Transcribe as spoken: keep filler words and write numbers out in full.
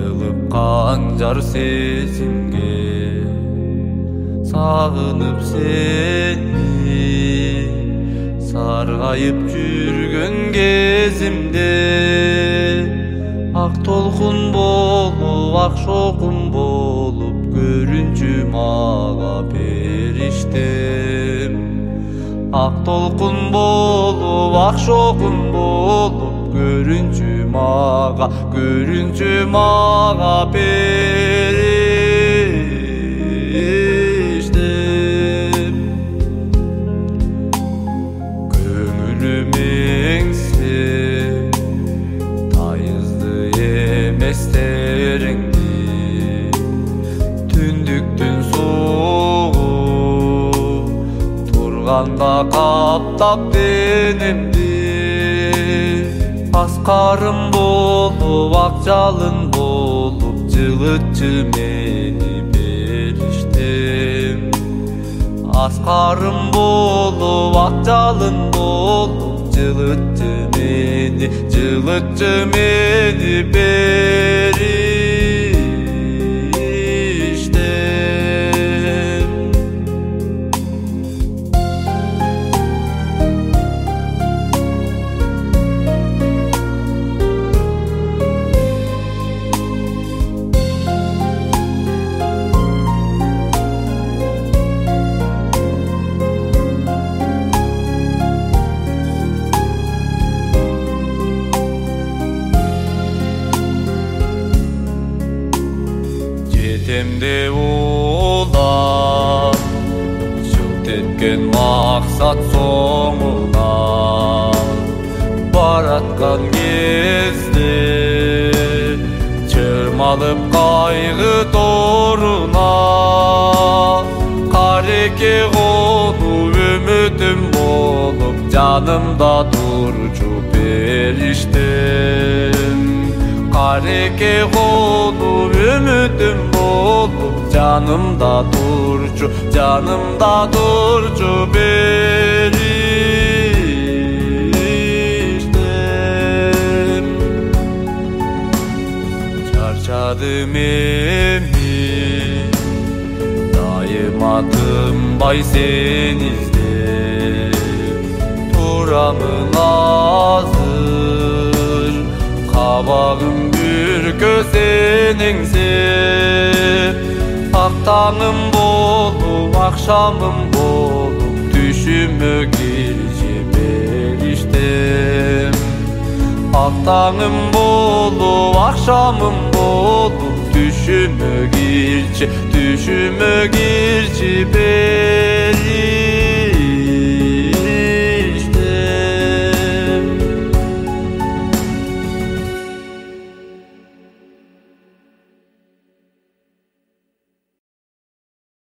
айрылып канжар сезимге сагынып сени саргайып жүргөн кезимде ак толкун болуп ак шокум болуп көрүнчү мага периштем ак толкун болуп ак шокум болуп көрүнчү мага көрүнчү мага периштем көңүлүм эңсеп тайызды эмес тереңди түндүктүн суугу турганда каптап денемди аскарым болуп ак жалын болуп жылытчы мени периштем аскарым болуп ак жалын болуп жылытчы мени жылытчы мени периштем жетем деп улап жылт эткен максат соңуна бараткан кезде чырмалып кайгы торуна кареке конуп үмүтүм болуп жанымда турчу периштем кареке конуп үмүтүм болуп жанымда турчу жанымда турчу периштем чарчадым эми дайыма тынбай сени издеп турамын азыр кабагым бүркө сен эңсеп ак таңым болуп акшамым болуп түшүмө кирчи периштем ак таңым болуп акшамым болуп түшүмө кирчи түшүмө кирчи периштем